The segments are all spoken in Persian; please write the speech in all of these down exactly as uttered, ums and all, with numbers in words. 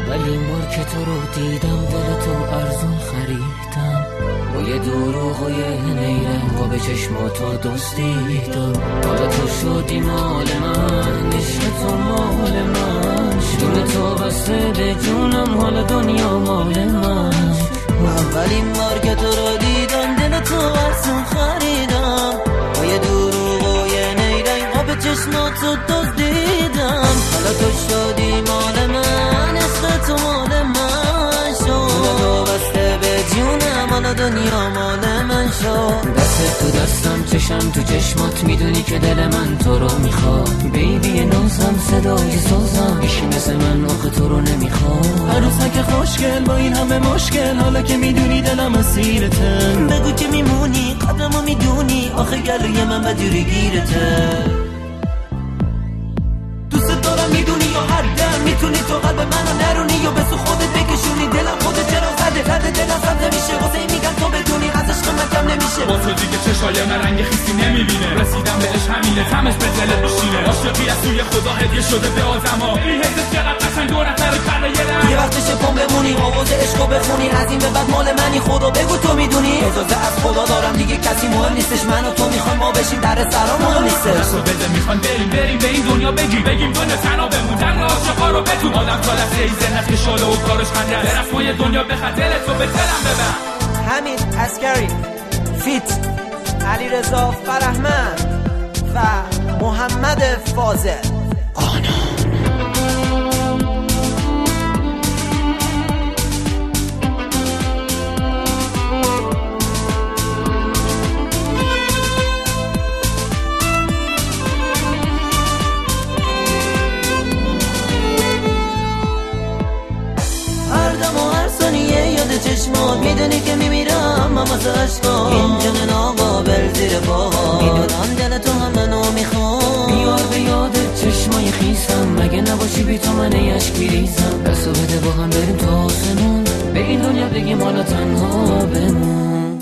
اولین بار که تو رو دیدم دل تو ارزون خریدم، با یه دروغ و یه نیرنگ و به چشماتو دزدیدم. حالا تو شدی مال من، عشق تو مال من، جون تو بسته به جونم، حالا دنیا مال من. اولین بار که تو رو دیدم دل تو ارزون خریدم، با یه دروغ و یه نیرنگ و به چشماتو دزدیدم. حالا تو شدی مال من، عشق تو مال من شد، تو بسته به جونم، حالا دنیا مال من شد. دست تو دستم، چشم تو چشمات، میدونی که دل من تو رو میخواد. بیبی نازم، صدای سازم، ایشی مثل من آخه تو رو نمیخواد. عروسک خوشگل با این همه مشکل، حالا که میدونی دلم اسیرته. بگو که میمونی، قدرمو میدونی، آخه گلوی من بدوری گیرته. دوست دارم میدونی یا هر دم میتونی تو قلب منو نرونی یا به سو خودت بکشونی. دلم خودت چرا زده زده دلم زد نمیشه، واسه این میگم تو بدونی از عشق من کم نمیشه. با تو دیگه چشای من رنگ خیسی نمیبینه، رسیدم بهش همینه، تمش به دلت میشینه. عاشقی از توی خدا هدیه شده به آدما، این حیث چقدر قشنگ دو نفر کرده یه رنگ. یه وقتشه پام بمونی، آواز عشقو بخونی، از این به بعد مال منی، خدا بگو تو میدونی. اجازه از خدا دارم دیگه کسی مهم نیستش، من و تو میخوام ما بشیم در سرا مهم نیستش. دستو بده میخوان بریم بریم به این دنیا بگیم بگیم دنیا تنها بموندن عاشقا رو بتون. آدم تا لحظه ای زنت که شاله و کارش خنده، برفت ما یه دنیا به خاطر تو به دلم ببن. حمید عسکری فیت علیرضا فرهمند و محمد فاضل. چشمات میدونی که میمیرم من واسه عشقا، این جن ناقابل زیر پا، میدونم دل تو هم منو میخواد. بیار به یادت چشمای خیسم، مگه نباشی بی تو من عشق بریزم. دستو بده با هم بریم تا آسمون، به این دنیا بگیم حالا تنها بمون.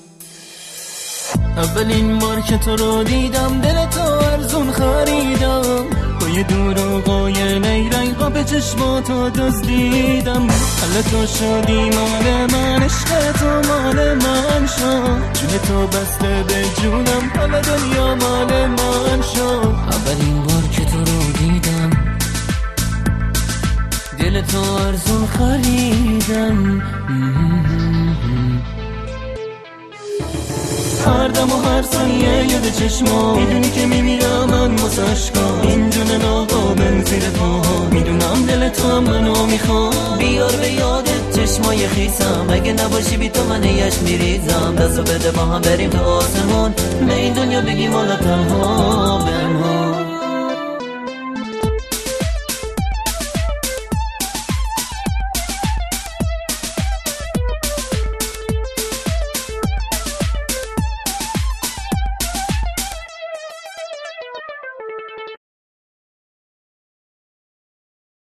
اولین بار که تو رو دیدم دل تو ارزون خریدم، با یه دروغ و یه نیرنگ به چشماتو دزدیدم. حالا تو شدی مال من، عشق تو مال من شد، جون تو بسته به جونم، حالا دنیا مال من شد. اولین بار که تو رو دیدم دل تو ارزون خریدم. هر دم و هر ثانیه یاد چشما، میدونی که میمیرم من واسه عشقا، این جون ناقابل زیر پا، میدونم دل تو هم منو میخواد. بیار به یادت چشمای خیسم، اگه نباشی بی تو من عشق میریزم. دستو بده با هم بریم تا آسمون، به این دنیا بگیم حالا تنها بمون.